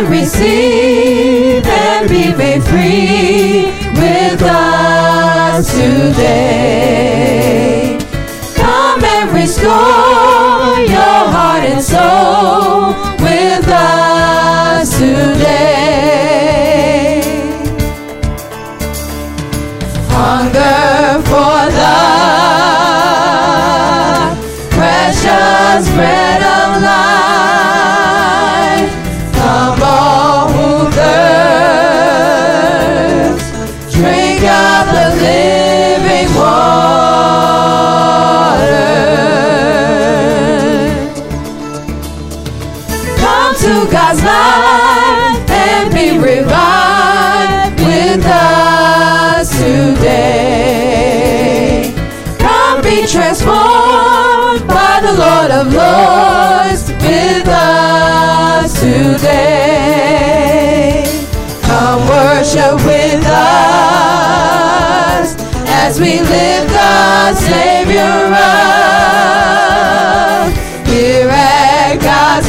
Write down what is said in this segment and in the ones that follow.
and receive and be made free with us today. Come and restore your heart and soul with us today. Hunger for the precious bread of life. Come all who thirst, drink of the living water. Come to God's life and be revived with us today. Come be transformed by the Lord of Lords with us today. Come worship with us as we lift the Savior up. Here at God's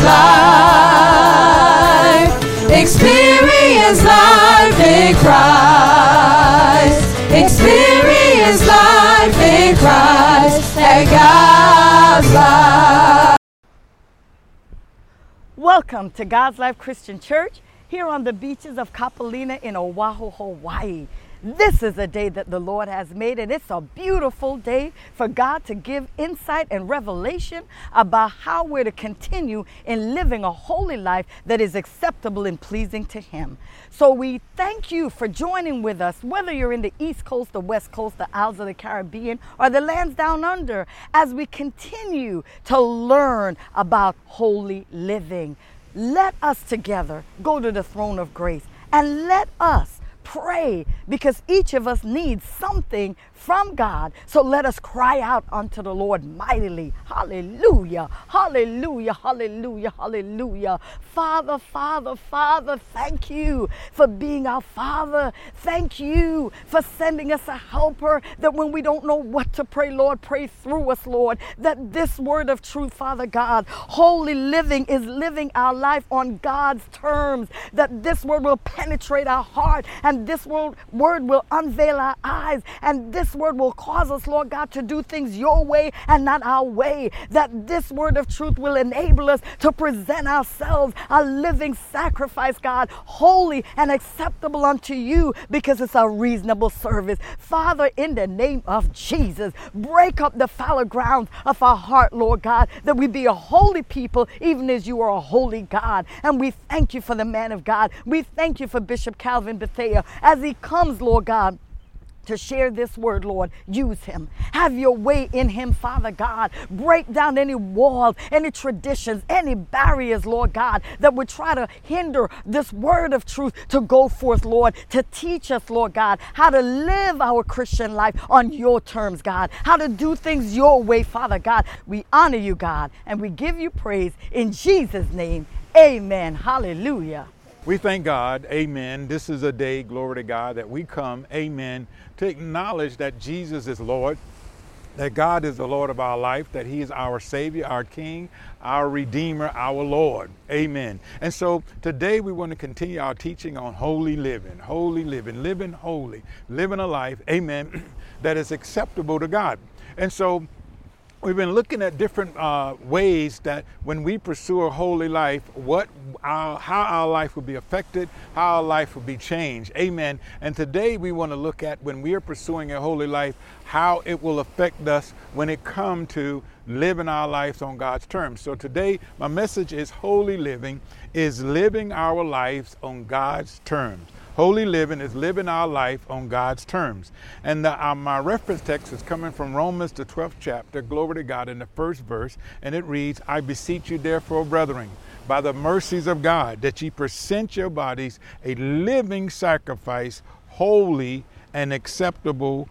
life, experience life in Christ. Experience life in Christ at God's life. Welcome to God's Life Christian Church here on the beaches of Kapalina in Oahu, Hawaii. This is a day that the Lord has made, and it's a beautiful day for God to give insight and revelation about how we're to continue in living a holy life that is acceptable and pleasing to Him. So we thank you for joining with us, whether you're in the East Coast, the West Coast, the Isles of the Caribbean, or the lands down under, as we continue to learn about holy living. Let us together go to the throne of grace and let us pray, because each of us needs something from God. So let us cry out unto the Lord mightily. Hallelujah, hallelujah, hallelujah, hallelujah. Father, Father, Father, thank you for being our Father. Thank you for sending us a helper, that when we don't know what to pray, Lord, pray through us, Lord. That this word of truth, Father God, holy living is living our life on God's terms. That this word will penetrate our heart, and this word will unveil our eyes, and this word will cause us, Lord God, to do things your way and not our way. That this word of truth will enable us to present ourselves a living sacrifice, God, holy and acceptable unto you, because it's a reasonable service. Father, in the name of Jesus, break up the fallow grounds of our heart, Lord God, that we be a holy people, even as you are a holy God. And we thank you for the man of God. We thank you for Bishop Calvin Bethea as he comes, Lord God, to share this word. Lord, use him. Have your way in him, Father God. Break down any walls, any traditions, any barriers, Lord God, that would try to hinder this word of truth to go forth, Lord, to teach us, Lord God, how to live our Christian life on your terms, God, how to do things your way, Father God. We honor you, God, and we give you praise in Jesus' name. Amen. Hallelujah. We thank God, amen. This is a day, glory to God, that we come, amen, to acknowledge that Jesus is Lord, that God is the Lord of our life, that He is our Savior, our King, our Redeemer, our Lord, amen. And so today we want to continue our teaching on holy living, living holy, living a life, amen, that is acceptable to God. And so we've been looking at different ways that when we pursue a holy life, how our life will be affected, how our life will be changed. Amen. And today we want to look at, when we are pursuing a holy life, how it will affect us when it comes to living our lives on God's terms. So today my message is holy living is living our lives on God's terms. Holy living is living our life on God's terms. And my reference text is coming from Romans, the 12th chapter, glory to God, in the first verse. And it reads, I beseech you therefore, brethren, by the mercies of God, that ye present your bodies a living sacrifice, holy and acceptable,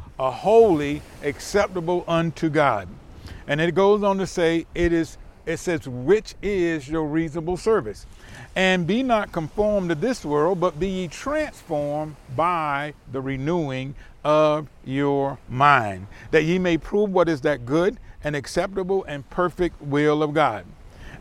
acceptable unto God. And it goes on to say, it says, which is your reasonable service. And be not conformed to this world, but be ye transformed by the renewing of your mind, that ye may prove what is that good and acceptable and perfect will of God.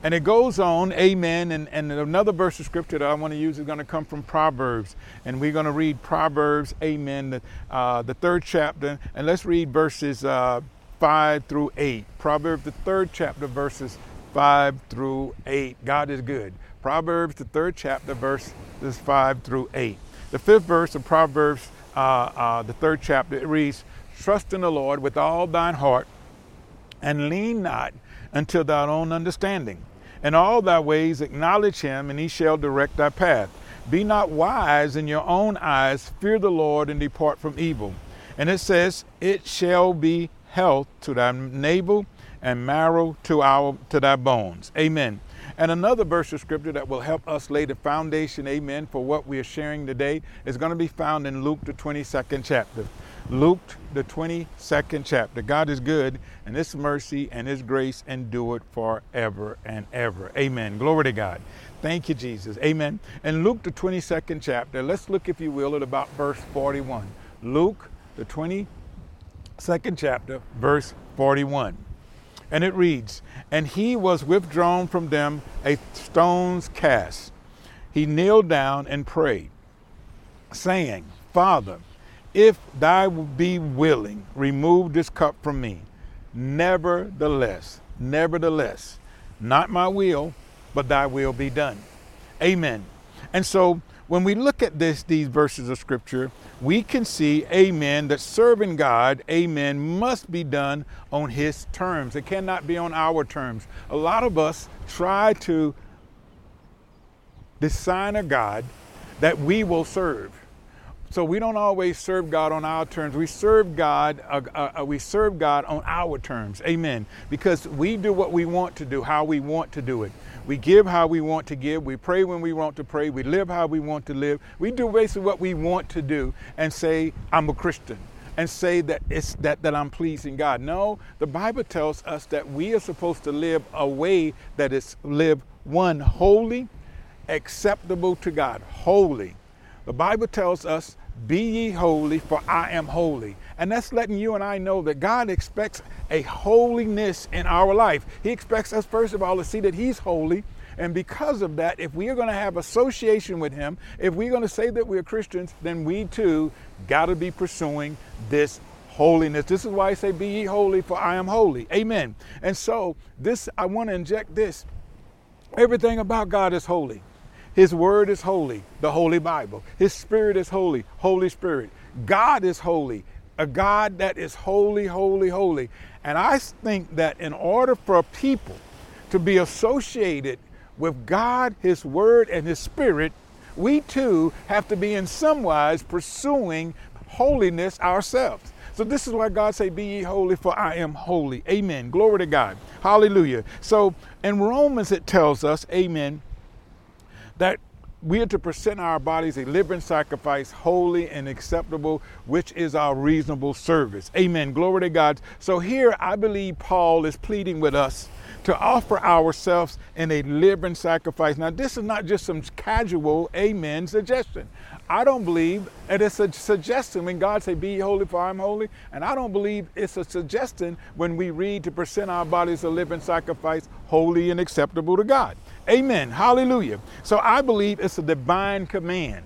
And it goes on, amen, and another verse of scripture that I want to use is going to come from Proverbs. And we're going to read Proverbs, amen, the 3rd chapter. And let's read verses 5 through 8. Proverbs, the 3rd chapter, verses 5 through 8. God is good. Proverbs, the 3rd chapter, verses 5 through 8. The 5th verse of Proverbs, the 3rd chapter, it reads, "Trust in the Lord with all thine heart, and lean not unto thine own understanding. In all thy ways acknowledge him, and he shall direct thy path. Be not wise in your own eyes. Fear the Lord and depart from evil." And it says, "It shall be health to thy navel and marrow to thy bones." Amen. And another verse of scripture that will help us lay the foundation, amen, for what we are sharing today is going to be found in Luke, the 22nd chapter. Luke, the 22nd chapter. God is good, and his mercy and his grace endure forever and ever. Amen. Glory to God. Thank you, Jesus. Amen. And Luke, the 22nd chapter, let's look, if you will, at about verse 41. Luke, the 22nd chapter, verse 41. And it reads, "And he was withdrawn from them a stone's cast. He kneeled down and prayed, saying, Father, if thou be willing, remove this cup from me. Nevertheless, not my will, but thy will be done." Amen. And so when we look at these verses of scripture, we can see, amen, that serving God, amen, must be done on his terms. It cannot be on our terms. A lot of us try to design a God that we will serve. So we don't always serve God on our terms. We serve God on our terms. Amen. Because we do what we want to do, how we want to do it. We give how we want to give. We pray when we want to pray. We live how we want to live. We do basically what we want to do and say, I'm a Christian, and say that it's that I'm pleasing God. No, the Bible tells us that we are supposed to live a way that is one, holy, acceptable to God. Holy. The Bible tells us, be ye holy, for I am holy. And that's letting you and I know that God expects a holiness in our life. He expects us, first of all, to see that he's holy. And because of that, if we are going to have association with him, if we're going to say that we're Christians, then we too got to be pursuing this holiness. This is why I say, be ye holy, for I am holy. Amen. And so I want to inject this. Everything about God is holy. His word is holy, the Holy Bible. His spirit is holy, Holy Spirit. God is holy, a God that is holy, holy, holy. And I think that in order for people to be associated with God, his word, and his spirit, we too have to be in some wise pursuing holiness ourselves. So this is why God say, be ye holy, for I am holy. Amen. Glory to God. Hallelujah. So in Romans, it tells us, amen, that we are to present our bodies a living sacrifice, holy and acceptable, which is our reasonable service. Amen. Glory to God. So here I believe Paul is pleading with us to offer ourselves in a living sacrifice. Now, this is not just some casual, amen, suggestion. I don't believe it is a suggestion when God say, be ye holy, for I am holy. And I don't believe it's a suggestion when we read to present our bodies a living sacrifice, holy and acceptable to God. Amen. Hallelujah. So I believe it's a divine command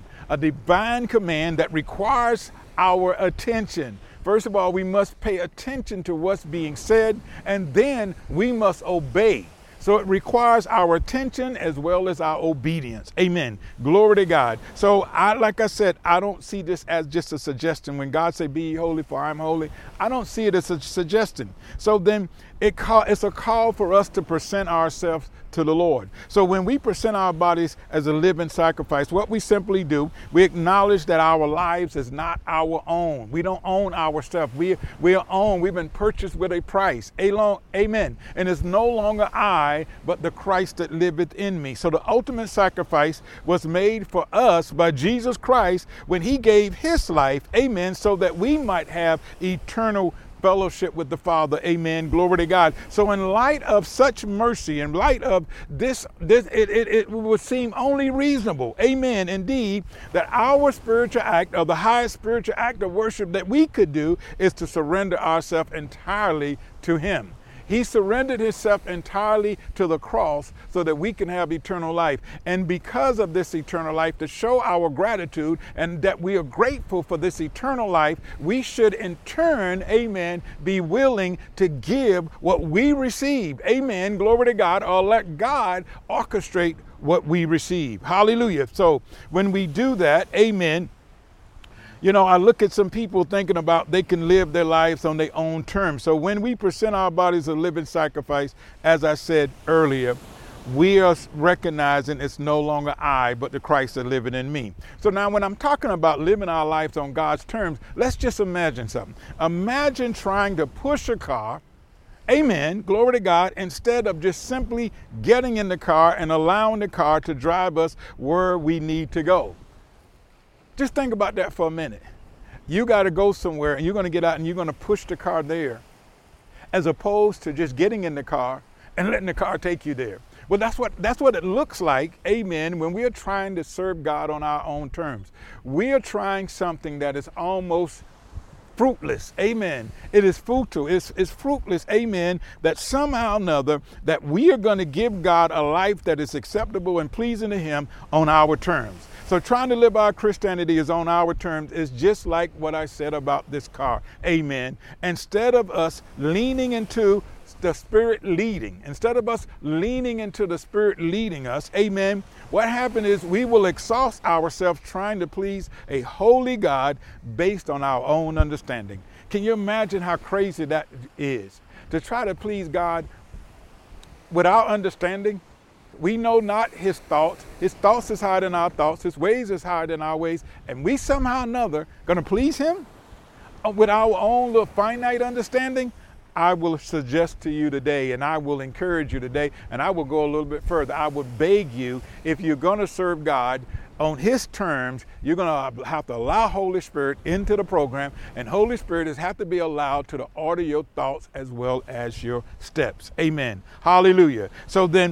that requires our attention. First of all, we must pay attention to what's being said, and then we must obey. So it requires our attention as well as our obedience. Amen. Glory to God. So like I said, I don't see this as just a suggestion. When God say, be ye holy, for I am holy, I don't see it as a suggestion. So then it's a call for us to present ourselves to the Lord. So when we present our bodies as a living sacrifice, what we simply do, we acknowledge that our lives is not our own. We don't own our stuff. We are owned. We've been purchased with a price. Amen. And it's no longer I, but the Christ that liveth in me. So the ultimate sacrifice was made for us by Jesus Christ when he gave his life, amen, so that we might have eternal fellowship with the Father. Amen. Glory to God. So in light of such mercy, in light of this, it would seem only reasonable, amen, indeed, that our spiritual act, or the highest spiritual act of worship that we could do, is to surrender ourselves entirely to him. He surrendered himself entirely to the cross so that we can have eternal life. And because of this eternal life, to show our gratitude and that we are grateful for this eternal life, we should in turn, amen, be willing to give what we receive. Amen. Glory to God. Or let God orchestrate what we receive. Hallelujah. So when we do that, amen, you know, I look at some people thinking about they can live their lives on their own terms. So when we present our bodies a living sacrifice, as I said earlier, we are recognizing it's no longer I, but the Christ that living in me. So now when I'm talking about living our lives on God's terms, let's just imagine something. Imagine trying to push a car, amen, glory to God, instead of just simply getting in the car and allowing the car to drive us where we need to go. Just think about that for a minute. You got to go somewhere and you're going to get out and you're going to push the car there, as opposed to just getting in the car and letting the car take you there. Well, that's what it looks like, amen, when we are trying to serve God on our own terms. We are trying something that is almost fruitless, amen. It is futile, it's fruitless, amen, that somehow or another that we are going to give God a life that is acceptable and pleasing to him on our terms. So trying to live our Christianity is on our terms is just like what I said about this car, amen. Instead of us leaning into the Spirit leading, instead of us leaning into the Spirit leading us, amen, what happened is we will exhaust ourselves trying to please a holy God based on our own understanding. Can you imagine how crazy that is? To try to please God without understanding? We know not his thoughts. His thoughts is higher than our thoughts. His ways is higher than our ways. And we somehow or another going to please him with our own little finite understanding? I will suggest to you today, and I will encourage you today, and I will go a little bit further. I would beg you, if you're going to serve God on his terms, you're going to have to allow Holy Spirit into the program, and Holy Spirit has to be allowed to order your thoughts as well as your steps. Amen. Hallelujah. So then,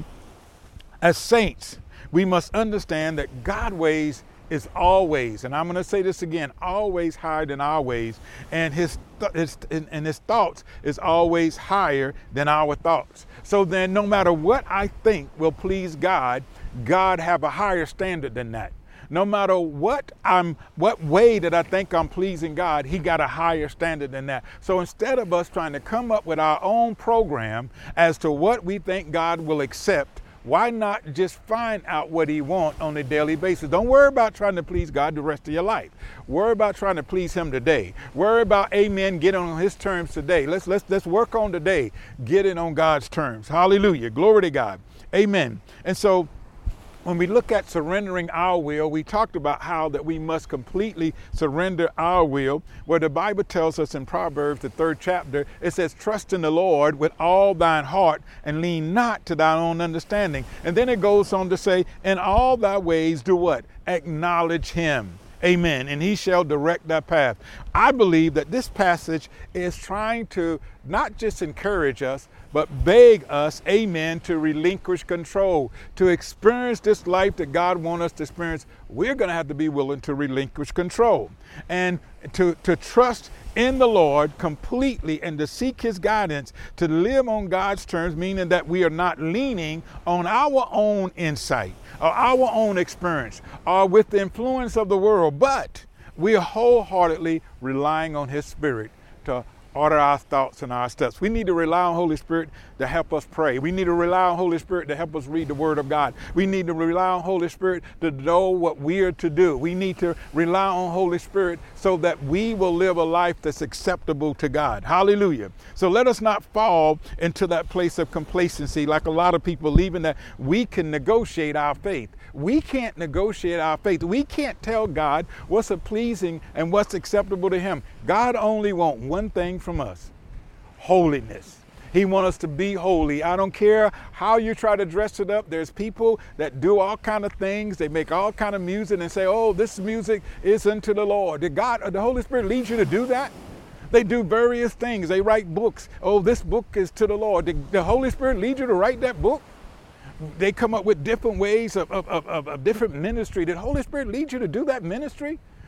as saints, we must understand that God's ways is always, and I'm going to say this again, always higher than our ways, and his thoughts is always higher than our thoughts. So then no matter what I think will please God, God have a higher standard than that. No matter what way that I think I'm pleasing God, he got a higher standard than that. So instead of us trying to come up with our own program as to what we think God will accept, why not just find out what he wants on a daily basis? Don't worry about trying to please God the rest of your life. Worry about trying to please him today. Worry about, amen, getting on his terms today. Let's work on today, getting on God's terms. Hallelujah. Glory to God. Amen. And so when we look at surrendering our will, we talked about how that we must completely surrender our will, where the Bible tells us in Proverbs, the 3rd chapter, it says, trust in the Lord with all thine heart and lean not to thine own understanding. And then it goes on to say, in all thy ways do what? Acknowledge him. Amen. And he shall direct thy path. I believe that this passage is trying to not just encourage us, but beg us, amen, to relinquish control. To experience this life that God wants us to experience, we're going to have to be willing to relinquish control. And to trust in the Lord completely and to seek his guidance, to live on God's terms, meaning that we are not leaning on our own insight or our own experience or with the influence of the world, but we are wholeheartedly relying on his Spirit to order our thoughts and our steps. We need to rely on Holy Spirit to help us pray. We need to rely on Holy Spirit to help us read the Word of God. We need to rely on Holy Spirit to know what we are to do. We need to rely on Holy Spirit so that we will live a life that's acceptable to God. Hallelujah. So let us not fall into that place of complacency like a lot of people believing that we can negotiate our faith. We can't negotiate our faith. We can't tell God what's pleasing and what's acceptable to him. God only wants one thing from us: holiness. He wants us to be holy. I don't care how you try to dress it up. There's people that do all kind of things. They make all kind of music and say, oh, this music is unto the Lord. Did God or the Holy Spirit lead you to do that? They do various things. They write books. Oh, this book is to the Lord. Did the Holy Spirit lead you to write that book? They come up with different ways of different ministry. Did the Holy Spirit lead you to do that ministry?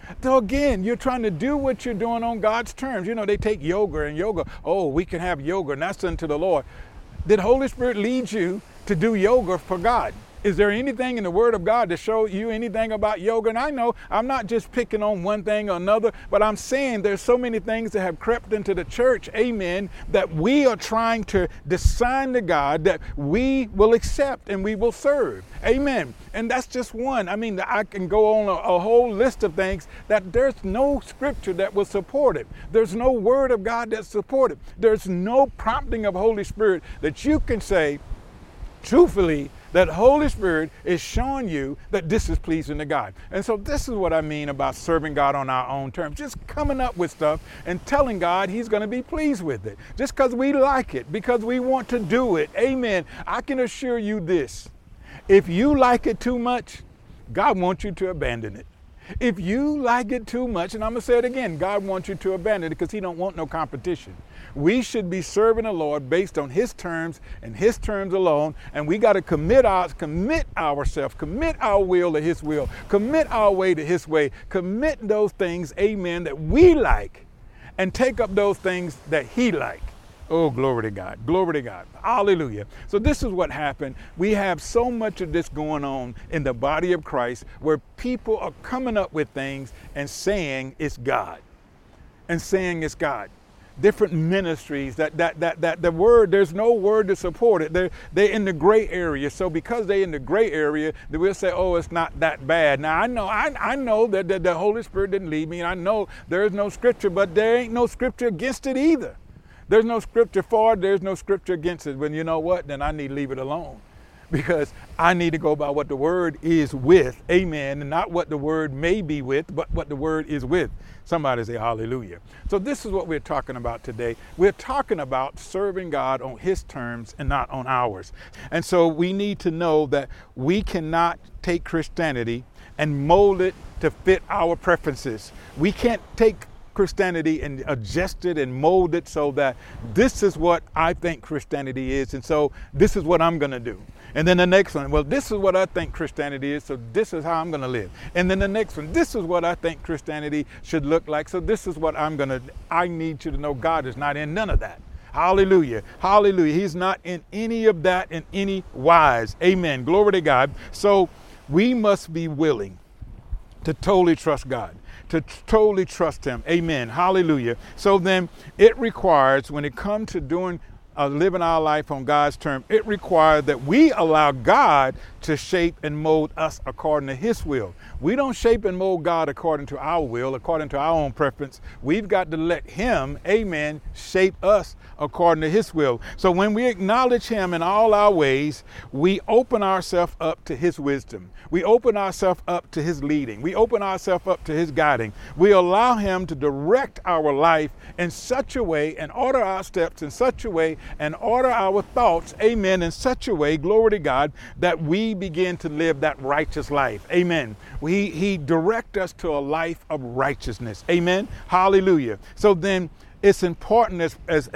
So again, you're trying to do what you're doing on God's terms. You know, they take yoga and yoga. Oh, we can have yoga and that's unto the Lord. Did Holy Spirit lead you to do yoga for God? Is there anything in the Word of God to show you anything about yoga? And I know I'm not just picking on one thing or another, but I'm saying there's so many things that have crept into the church, amen, that we are trying to design to God that we will accept and we will serve, amen. And that's just one. I mean, I can go on a whole list of things that there's no scripture that will support it. There's no Word of God that support it. There's no prompting of Holy Spirit that you can say, truthfully, that Holy Spirit is showing you that this is pleasing to God. And so this is what I mean about serving God on our own terms. Just coming up with stuff and telling God He's going to be pleased with it. Just because we like it, because we want to do it. Amen. I can assure you this. If you like it too much, God wants you to abandon it. If you like it too much, and I'm going to say it again, God wants you to abandon it because He don't want no competition. We should be serving the Lord based on His terms and His terms alone. And we got to commit ourselves, commit our will to His will, commit our way to His way, commit those things, amen, that we like, and take up those things that He like. Oh, glory to God. Glory to God. Hallelujah. So this is what happened. We have so much of this going on in the body of Christ where people are coming up with things and saying it's God. And saying it's God. Different ministries that the word, there's no word to support it. They're in the gray area. So because they're in the gray area, they will say, oh, it's not that bad. Now I know that the Holy Spirit didn't lead me, and I know there is no scripture, but there ain't no scripture against it either. There's no scripture for it, there's no scripture against it. When you know what, then I need to leave it alone. Because I need to go by what the word is with, amen, and not what the word may be with, but what the word is with. Somebody say hallelujah. So this is what we're talking about today. We're talking about serving God on His terms and not on ours. And so we need to know that we cannot take Christianity and mold it to fit our preferences. We can't take Christianity and adjust it and mold it so that this is what I think Christianity is, and so this is what I'm going to do. And then the next one, well, this is what I think Christianity is, so this is how I'm going to live. And then the next one, this is what I think Christianity should look like, so this is what I'm going to. I need you to know God is not in none of that. Hallelujah. Hallelujah. He's not in any of that in any wise. Amen. Glory to God. So we must be willing to totally trust God, to totally trust Him. Amen. Hallelujah. So then it requires, when it comes to doing living our life on God's terms, it requires that we allow God to shape and mold us according to His will. We don't shape and mold God according to our will, according to our own preference. We've got to let Him, amen, shape us according to His will. So when we acknowledge Him in all our ways, we open ourselves up to His wisdom. We open ourselves up to His leading. We open ourselves up to His guiding. We allow Him to direct our life in such a way and order our steps in such a way and order our thoughts, amen, in such a way, glory to God, that we begin to live that righteous life. Amen. He direct us to a life of righteousness. Amen. Hallelujah. So then it's important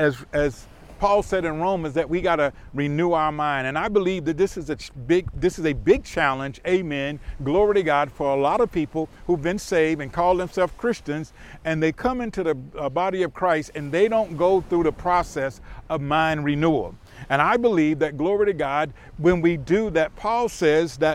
as Paul said in Romans that we got to renew our mind. And I believe that this is a big challenge, amen, glory to God, for a lot of people who've been saved and call themselves Christians, and they come into the body of Christ and they don't go through the process of mind renewal. And I believe that, glory to God, when we do that, Paul says that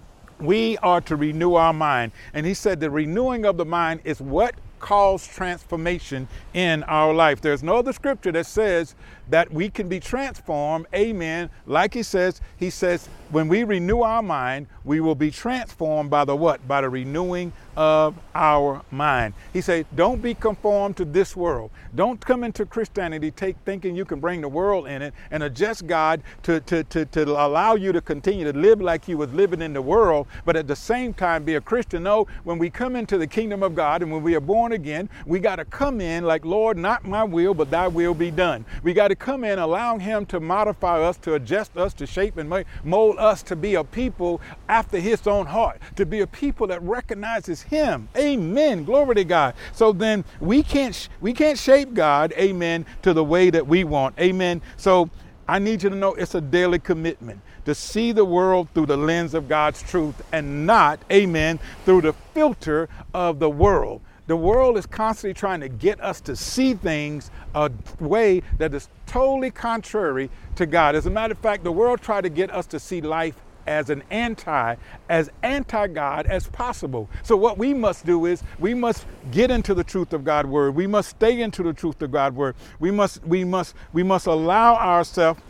we are to renew our mind. And he said the renewing of the mind is what cause transformation in our life. There's no other scripture that says that we can be transformed, amen. Like he says when we renew our mind, we will be transformed by the what? By the renewing of our mind. He said, don't be conformed to this world. Don't come into Christianity thinking you can bring the world in it and adjust God to allow you to continue to live like you was living in the world, but at the same time be a Christian. No, when we come into the kingdom of God and when we are born again, we got to come in like, Lord, not my will, but thy will be done. We got to come in allowing Him to modify us, to adjust us, to shape and mold us to be a people after His own heart, to be a people that recognizes Him. Amen. Glory to God. So then we can't shape God, amen, to the way that we want. Amen. So I need you to know it's a daily commitment to see the world through the lens of God's truth and not, amen, through the filter of the world. The world is constantly trying to get us to see things a way that is totally contrary to God. As a matter of fact, the world tried to get us to see life as anti-God as possible. So what we must do is we must get into the truth of God's word. We must stay into the truth of God's word. We must allow ourselves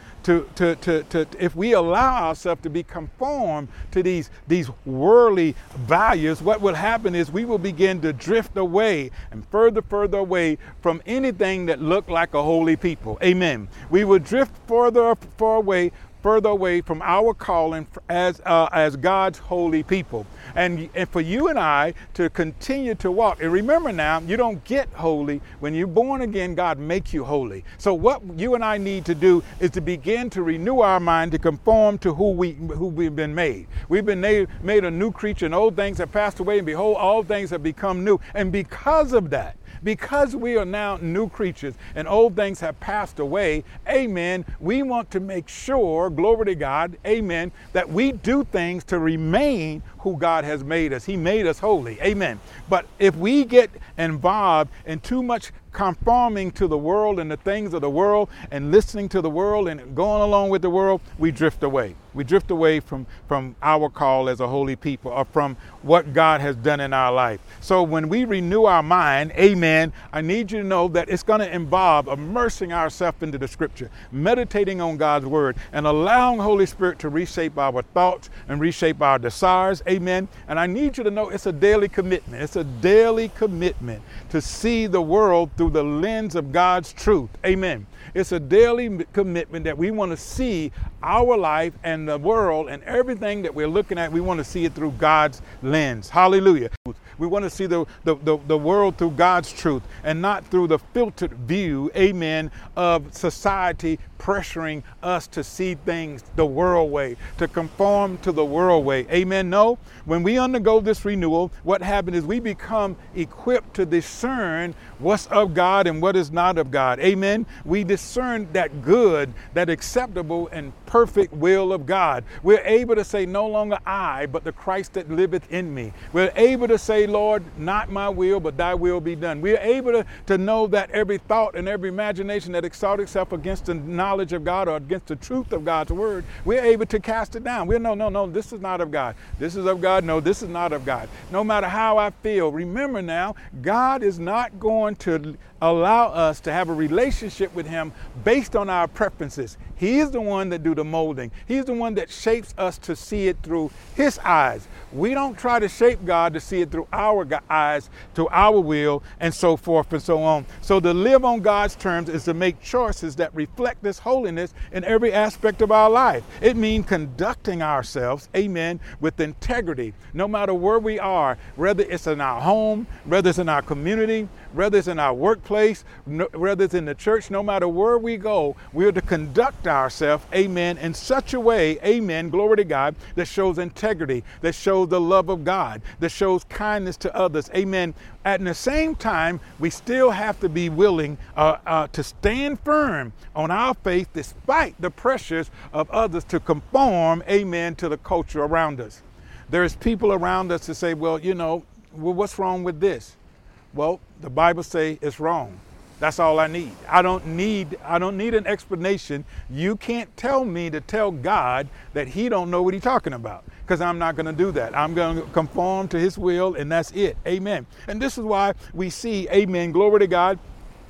if we allow ourselves to be conformed to these worldly values, what will happen is we will begin to drift away and further away from anything that looked like a holy people. Amen. We will drift further away from our calling as God's holy people. And for you and I to continue to walk. And remember now, you don't get holy. When you're born again, God makes you holy. So what you and I need to do is to begin to renew our mind to conform to who we've been made. We've been made a new creature, and old things have passed away, and behold, all things have become new. And because of that, because we are now new creatures and old things have passed away, amen, we want to make sure, glory to God, amen, that we do things to remain who God has made us. He made us holy, amen. But if we get involved in too much conforming to the world and the things of the world and listening to the world and going along with the world, we drift away. We drift away from our call as a holy people, or from what God has done in our life. So when we renew our mind, amen, I need you to know that it's going to involve immersing ourselves into the scripture, meditating on God's word, and allowing Holy Spirit to reshape our thoughts and reshape our desires, amen. And I need you to know it's a daily commitment. It's a daily commitment to see the world through the lens of God's truth, amen. It's a daily commitment that we want to see our life and the world and everything that we're looking at. We want to see it through God's lens. Hallelujah. We want to see the world through God's truth and not through the filtered view, amen, of society pressuring us to see things the world way, to conform to the world way. Amen. No, when we undergo this renewal, what happens is we become equipped to discern what's of God and what is not of God. Amen. We discern that good, that acceptable and perfect will of God. We're able to say, no longer I, but the Christ that liveth in me. We're able to say, Lord, not my will, but thy will be done. We're able to know that every thought and every imagination that exalts itself against the knowledge of God or against the truth of God's word, we're able to cast it down. We're no, this is not of God. This is of God. No, this is not of God. No matter how I feel, remember now, God is not going to allow us to have a relationship with him based on our preferences. He is the one that do the molding. He's the one that shapes us to see it through his eyes. We don't try to shape God to see it through our eyes, to our will, and so forth and so on. So to live on God's terms is to make choices that reflect this holiness in every aspect of our life. It means conducting ourselves, amen, with integrity, no matter where we are, whether it's in our home, whether it's in our community, whether it's in our workplace, whether it's in the church, no matter where we go, we're to conduct ourselves, amen, in such a way, amen, glory to God, that shows integrity, that shows the love of God, that shows kindness to others, amen. At the same time, we still have to be willing to stand firm on our faith despite the pressures of others to conform, amen, to the culture around us. There's people around us that say, well, what's wrong with this? Well, the Bible says it's wrong. That's all I need. I don't need an explanation. You can't tell me to tell God that he don't know what he's talking about, because I'm not going to do that. I'm going to conform to his will, and that's it. Amen. And this is why we see, amen, glory to God,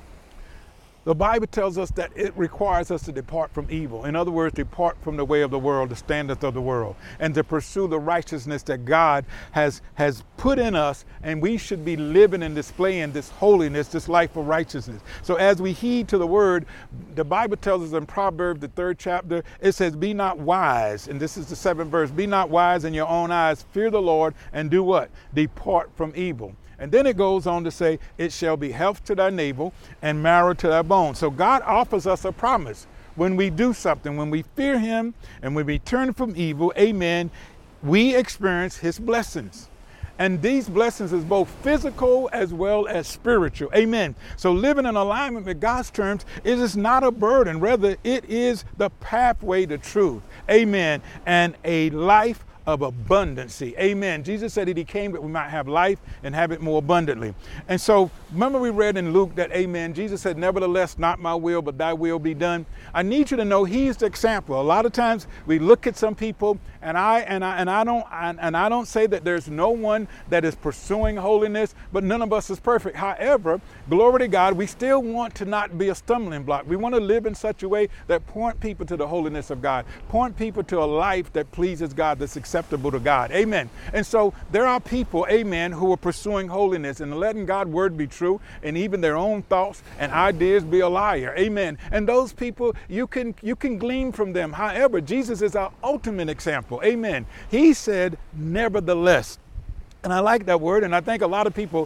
the Bible tells us that it requires us to depart from evil. In other words, depart from the way of the world, the standards of the world, and to pursue the righteousness that God has put in us, and we should be living and displaying this holiness, this life of righteousness. So as we heed to the word, the Bible tells us in Proverbs, the 3rd chapter, it says, be not wise, and this is the 7th verse, be not wise in your own eyes, fear the Lord, and do what? Depart from evil. And then it goes on to say, it shall be health to thy navel and marrow to thy bones. So God offers us a promise. When we do something, when we fear him and when we turn from evil, amen, we experience his blessings. And these blessings is both physical as well as spiritual. Amen. So living in alignment with God's terms is not a burden. Rather, it is the pathway to truth. Amen. And a life of abundancy. Amen. Jesus said that he came that we might have life and have it more abundantly. And so remember we read in Luke that, amen, Jesus said, nevertheless, not my will, but thy will be done. I need you to know he's the example. A lot of times we look at some people and I don't say that there's no one that is pursuing holiness, but none of us is perfect. However, glory to God, we still want to not be a stumbling block. We want to live in such a way that point people to the holiness of God, point people to a life that pleases God, that's acceptable to God. Amen. And so there are people, amen, who are pursuing holiness and letting God's word be true, and even their own thoughts and ideas be a liar. Amen. And those people, you can glean from them. However, Jesus is our ultimate example. Amen. He said, nevertheless. And I like that word, and I think a lot of people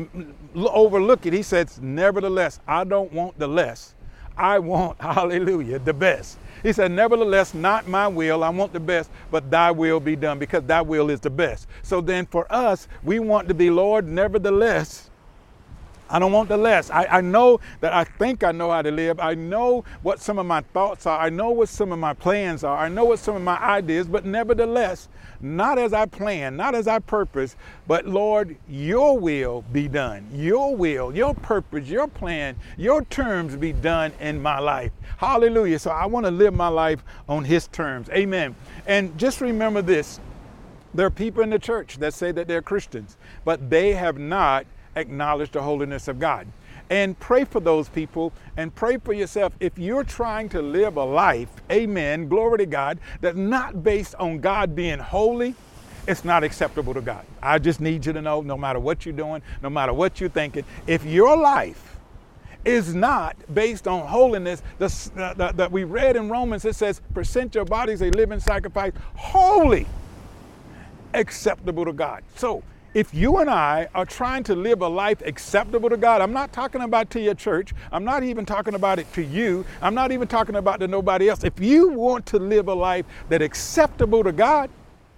overlook it. He says, nevertheless, I don't want the less. I want, hallelujah, the best. He said, nevertheless, not my will, I want the best, but thy will be done, because thy will is the best. So then for us, we want to be, Lord, nevertheless, I don't want the less. I know that I think I know how to live. I know what some of my thoughts are. I know what some of my plans are. I know what some of my ideas, but nevertheless, not as I plan, not as I purpose, but Lord, your will be done. Your will, your purpose, your plan, your terms be done in my life. Hallelujah. So I want to live my life on his terms. Amen. And just remember this. There are people in the church that say that they're Christians, but they have not acknowledge the holiness of God. And pray for those people and pray for yourself. If you're trying to live a life, amen, glory to God, that's not based on God being holy, it's not acceptable to God. I just need you to know, no matter what you're doing, no matter what you're thinking, if your life is not based on holiness, that we read in Romans, it says, present your bodies a living sacrifice, holy, acceptable to God. So if you and I are trying to live a life acceptable to God, I'm not talking about to your church. I'm not even talking about it to you. I'm not even talking about to nobody else. If you want to live a life that's acceptable to God,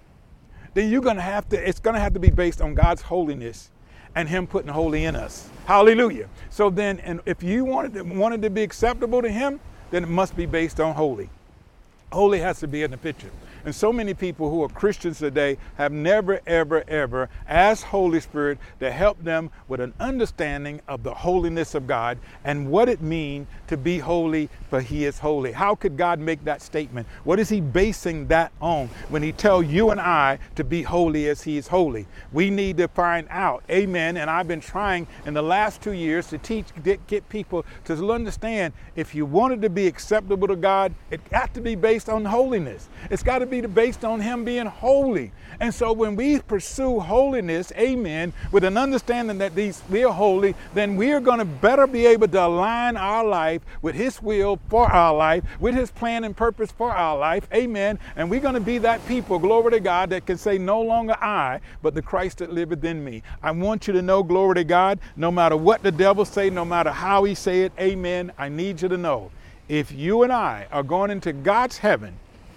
then it's going to have to be based on God's holiness and him putting holy in us. Hallelujah. So then, and if you wanted to be acceptable to him, then it must be based on holy. Holy has to be in the picture. And so many people who are Christians today have never, ever, ever asked Holy Spirit to help them with an understanding of the holiness of God and what it means to be holy, for he is holy. How could God make that statement? What is he basing that on when he tells you and I to be holy as he is holy? We need to find out. Amen. And I've been trying in the last 2 years to get people to understand, if you wanted to be acceptable to God, it got to be based on holiness. It's got to be based on him being holy. And so when we pursue holiness, amen, with an understanding that we are holy, then we are going to better be able to align our life with his will for our life, with his plan and purpose for our life, amen. And we're going to be that people, glory to God, that can say, no longer I, but the Christ that liveth in me. I want you to know, glory to God, no matter what the devil say, no matter how he say it, amen, I need you to know, if you and I are going into God's heaven,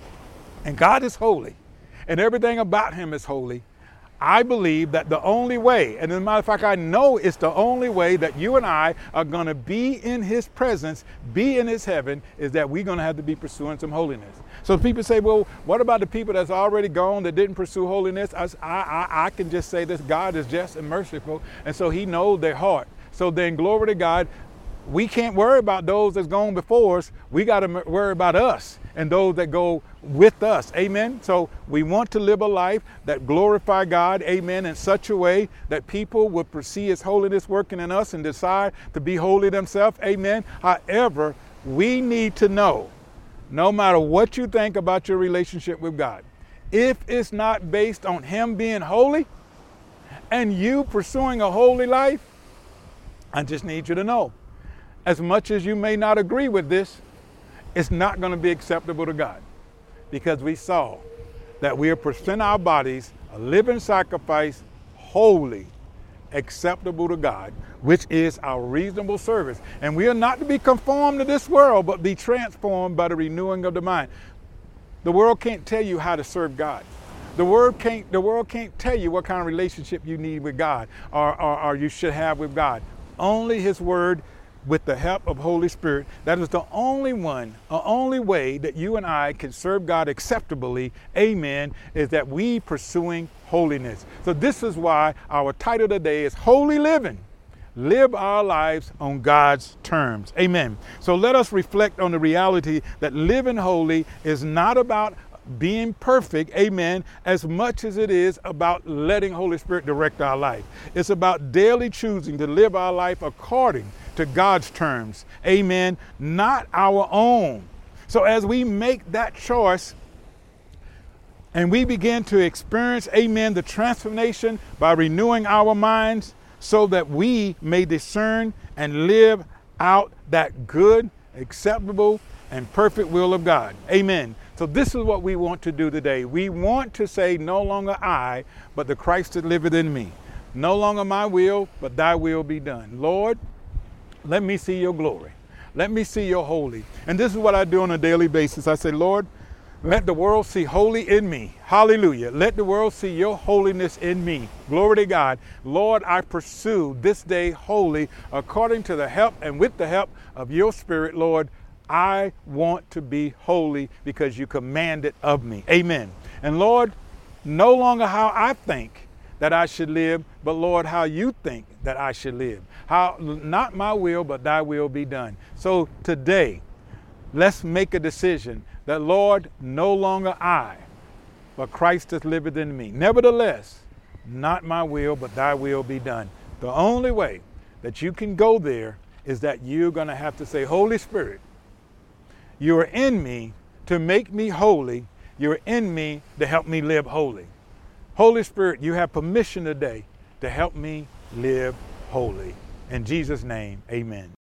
and God is holy, and everything about him is holy, I believe that the only way, and as a matter of fact, I know it's the only way that you and I are going to be in his presence, be in his heaven, is that we're going to have to be pursuing some holiness. So people say, well, what about the people that's already gone that didn't pursue holiness? I can just say this: God is just and merciful, and so he knows their heart. So then, glory to God, we can't worry about those that's gone before us. We got to worry about us and those that go with us. Amen. So we want to live a life that glorify God, amen, in such a way that people will perceive his holiness working in us and decide to be holy themselves. Amen. However, we need to know, no matter what you think about your relationship with God, if it's not based on him being holy and you pursuing a holy life, I just need you to know, as much as you may not agree with this, it's not going to be acceptable to God, because we saw that we are presenting our bodies a living sacrifice, holy, acceptable to God, which is our reasonable service. And we are not to be conformed to this world, but be transformed by the renewing of the mind. The world can't tell you how to serve God. The world can't tell you what kind of relationship you need with God or you should have with God. Only His Word with the help of Holy Spirit. That is the only way that you and I can serve God acceptably, amen, is that we pursuing holiness. So this is why our title today is Holy Living. Live our lives on God's terms. Amen. So let us reflect on the reality that living holy is not about being perfect, amen, as much as it is about letting Holy Spirit direct our life. It's about daily choosing to live our life according to God's terms, amen, not our own. So as we make that choice and we begin to experience, amen, the transformation by renewing our minds so that we may discern and live out that good, acceptable, and perfect will of God. Amen. So this is what we want to do today. We want to say, no longer I, but the Christ that liveth in me. No longer my will, but thy will be done. Lord, let me see your glory. Let me see your holy. And this is what I do on a daily basis. I say, Lord, let the world see holy in me. Hallelujah. Let the world see your holiness in me. Glory to God. Lord, I pursue this day holy according to the help and with the help of your Spirit, Lord. I want to be holy because you command it of me. Amen. And Lord, no longer how I think that I should live, but Lord, how you think that I should live. How not my will, but thy will be done. So today, let's make a decision that, Lord, no longer I, but Christ that liveth in me. Nevertheless, not my will, but thy will be done. The only way that you can go there is that you're going to have to say, Holy Spirit, you are in me to make me holy. You're in me to help me live holy. Holy Spirit, you have permission today to help me live holy. In Jesus' name, amen.